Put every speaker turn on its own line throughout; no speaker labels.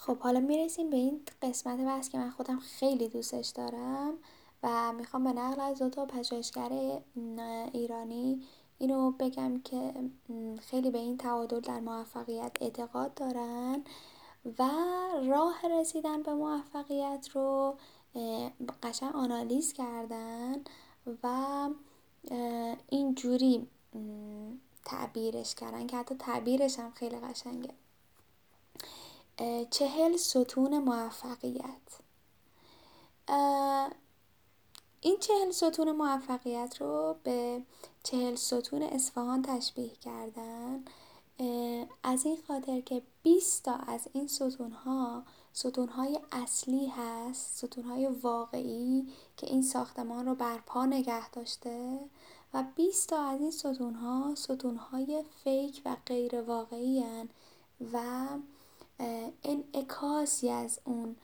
خب حالا میرسیم به این قسمت بحث که من خودم خیلی دوستش دارم و میخوام به نقل از 2 پژوهشگر ایرانی اینو بگم که خیلی به این تعادل در موفقیت اعتقاد دارن و راه رسیدن به موفقیت رو قشنگ آنالیز کردن و اینجوری تعبیرش کردن که حتی تعبیرش هم خیلی قشنگه. 40 ستون موفقیت. این 40 ستون موفقیت رو به 40 ستون اصفهان تشبیه کردن، از این خاطر که 20 تا از این ستونهای اصلی هست، ستونهای واقعی که این ساختمان رو برپا نگه داشته و 20 تا از این ستونهای فیک و غیر واقعی هن و انعکاسی از اون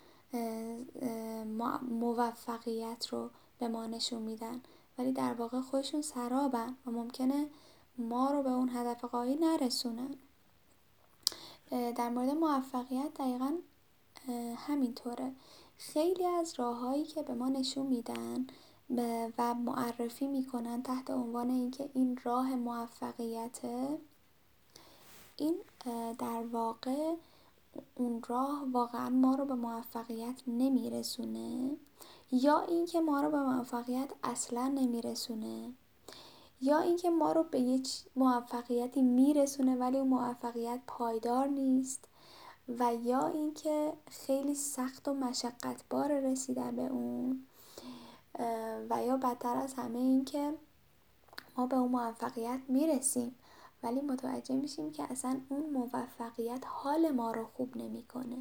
موفقیت رو به ما نشون میدن، ولی در واقع خودشون سرابن و ممکنه ما رو به اون هدف غایی نرسونن. در مورد موفقیت دقیقا همینطوره. خیلی از راههایی که به ما نشون میدن و معرفی میکنن تحت عنوان اینکه این راه موفقیته، این در واقع اون راه واقعا ما رو به موفقیت نمیرسونه، یا اینکه ما رو به موفقیت اصلا نمیرسونه، یا اینکه ما رو به یه موفقیتی میرسونه ولی اون موفقیت پایدار نیست، و یا اینکه خیلی سخت و مشقتبار رسیدن به اون، و یا بدتر از همه اینکه ما به اون موفقیت میرسیم ولی متوجه میشیم که اصلا اون موفقیت حال ما رو خوب نمیکنه.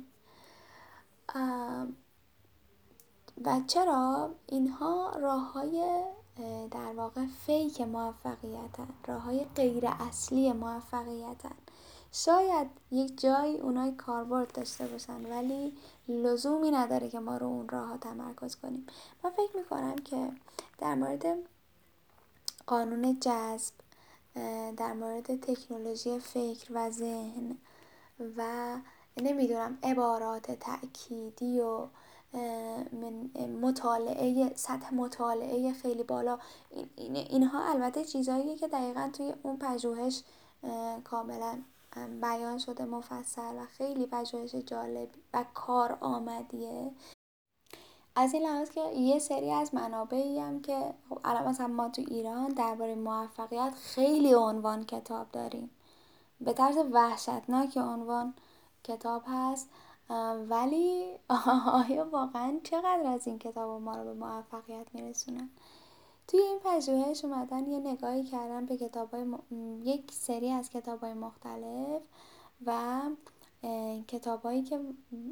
و چرا؟ اینها راه‌های در واقع فیک موفقیتن، راه‌های غیر اصلی موفقیتن. شاید یک جایی اونای کاربرد داشته باشن ولی لزومی نداره که ما رو اون راه‌ها تمرکز کنیم. من فکر میکنم که در مورد قانون جذب، در مورد تکنولوژی فکر و ذهن و نمیدونم عبارات تأکیدی و سطح مطالعه خیلی بالا، اینها البته چیزاییه که دقیقا توی اون پژوهش کاملا بیان شده مفصل و خیلی پژوهش جالب و کارآمدیه. از این لحاظ که یه سری از منابعی هم که خب الان مثلا ما تو ایران درباره موفقیت خیلی عنوان کتاب داریم، به طرز وحشتناک عنوان کتاب هست، ولی آیا واقعا چقدر از این کتاب ما رو به موفقیت میرسونن؟ توی این پژوهش اومدن یه نگاهی کردن به یک سری از کتاب‌های مختلف و کتاب‌هایی که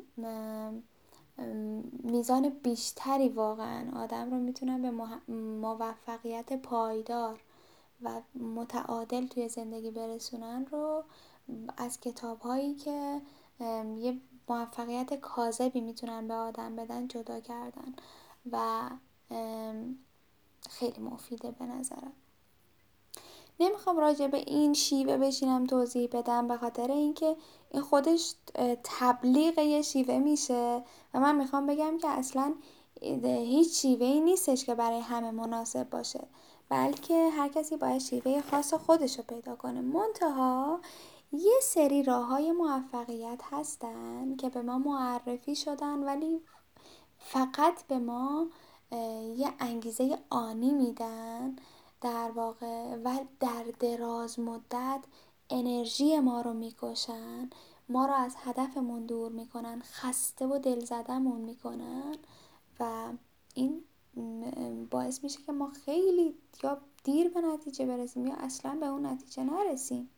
میزان بیشتری واقعا آدم رو میتونن به موفقیت پایدار و متعادل توی زندگی برسونن رو از کتاب‌هایی که یه موفقیت کاذبی میتونن به آدم بدن جدا کردن و خیلی مفیده به نظرم. نمیخوام راجع به این شیوه بشینم توضیح بدم به خاطر اینکه این خودش تبلیغ یه شیوه میشه و من میخوام بگم که اصلا هیچ شیوهی نیستش که برای همه مناسب باشه، بلکه هر کسی باید شیوه خاص خودش رو پیدا کنه. منتها یه سری راه‌های موفقیت هستن که به ما معرفی شدن ولی فقط به ما یه انگیزه آنی میدن در واقع و در دراز مدت انرژی ما رو میکشن، ما رو از هدفمون دور میکنن، خسته و دل زدمون میکنن و این باعث میشه که ما خیلی یا دیر به نتیجه برسیم یا اصلا به اون نتیجه نرسیم.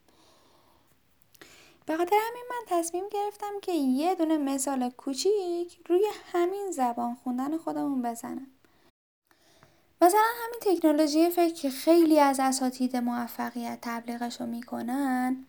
به خاطر همین من تصمیم گرفتم که یه دونه مثال کوچیک روی همین زبان خوندن خودمون بزنم. مثلا همین تکنولوژی فکر که خیلی از اساتید موفقیت تبلیغشو میکنن،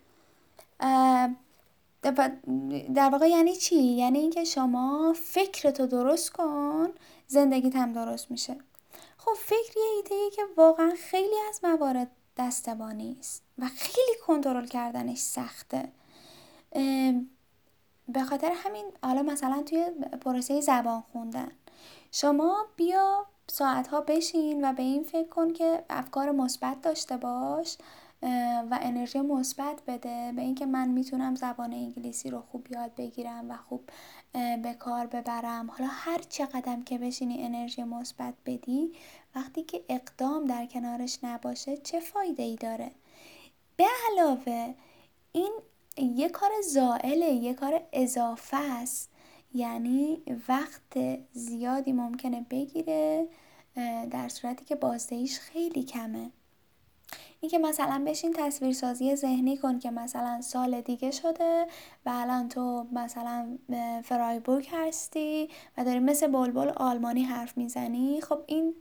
در واقع یعنی چی؟ یعنی اینکه شما فکرتو درست کن زندگیت هم درست میشه. خب فکر یه ایده‌ای که واقعا خیلی از موارد دست ما نیست و خیلی کنترل کردنش سخته. به خاطر همین حالا مثلا توی پروسه زبان خوندن شما بیا ساعتها بشین و به این فکر کن که افکار مثبت داشته باش و انرژی مثبت بده به اینکه من میتونم زبان انگلیسی رو خوب یاد بگیرم و خوب به کار ببرم. حالا هر چقدر که بشینی انرژی مثبت بدی، وقتی که اقدام در کنارش نباشه چه فایده ای داره؟ به علاوه این یه کار زائله، یه کار اضافه است، یعنی وقت زیادی ممکنه بگیره در صورتی که بازدهیش خیلی کمه. این که مثلا بشین تصویرسازی ذهنی کن که مثلا سال دیگه شده و الان تو مثلا فرایبورگ هستی و داری مثل بلبل آلمانی حرف میزنی. خب این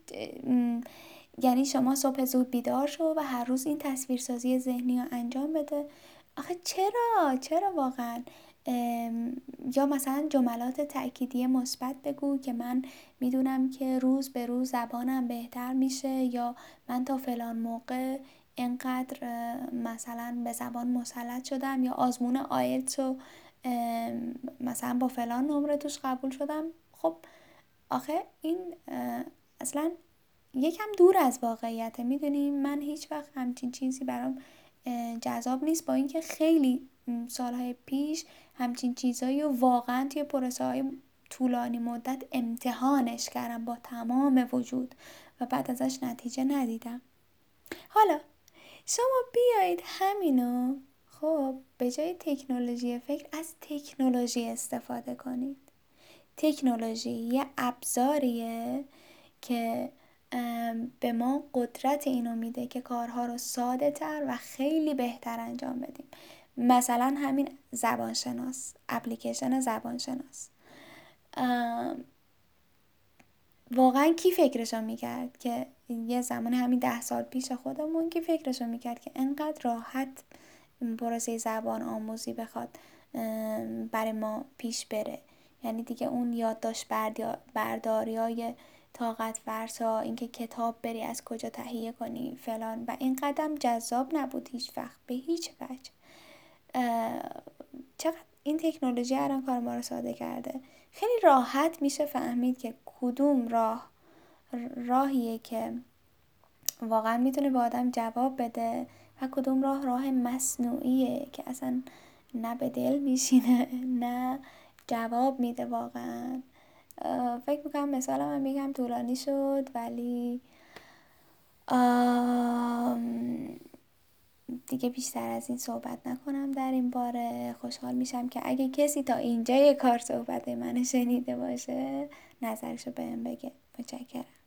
یعنی شما صبح زود بیدار شو و هر روز این تصویرسازی ذهنی رو انجام بده. آخه چرا واقعا؟ یا مثلا جملات تأکیدی مثبت بگو که من میدونم که روز به روز زبانم بهتر میشه، یا من تا فلان موقع اینقدر مثلا به زبان مسلط شدم، یا آزمون آیلتس رو مثلا با فلان نمره توش قبول شدم. خب آخه این اصلا یکم دور از واقعیته. میدونیم من هیچ وقت همچین چیزی برام جذاب نیست، با اینکه خیلی سالهای پیش همچین چیزایی و واقعا توی پروسه های طولانی مدت امتحانش کردم با تمام وجود و بعد ازش نتیجه ندیدم. حالا شما بیایید همینو خب به جای تکنولوژی فکر از تکنولوژی استفاده کنید. تکنولوژی یه ابزاریه که به ما قدرت اینو میده که کارها رو ساده تر و خیلی بهتر انجام بدیم. مثلا همین زبانشناس، اپلیکیشن زبانشناس، واقعا کی فکرشو میکرد که یه زمان همین 10 سال پیش خودمون کی فکرشو میکرد که انقدر راحت پروسه زبان آموزی بخواد برای ما پیش بره؟ یعنی دیگه اون یادداشت برداری های طاقت فرسا، اینکه کتاب بری از کجا تهیه کنی فلان، و این قدم جذاب نبود هیچ وقت به هیچ وجه. چقدر این تکنولوژی الان کار ما رو ساده کرده. خیلی راحت میشه فهمید که کدوم راهیه که واقعا میتونه به آدم جواب بده و کدوم راه مصنوعیه که اصلا نه به دل میشینه نه جواب میده واقعا. فکر میکنم مثالم هم یکم طولانی شد، ولی دیگه بیشتر از این صحبت نکنم در این باره. خوشحال میشم که اگه کسی تا اینجای کار صحبت منو شنیده باشه نظرشو بهم بگه. متشکرم.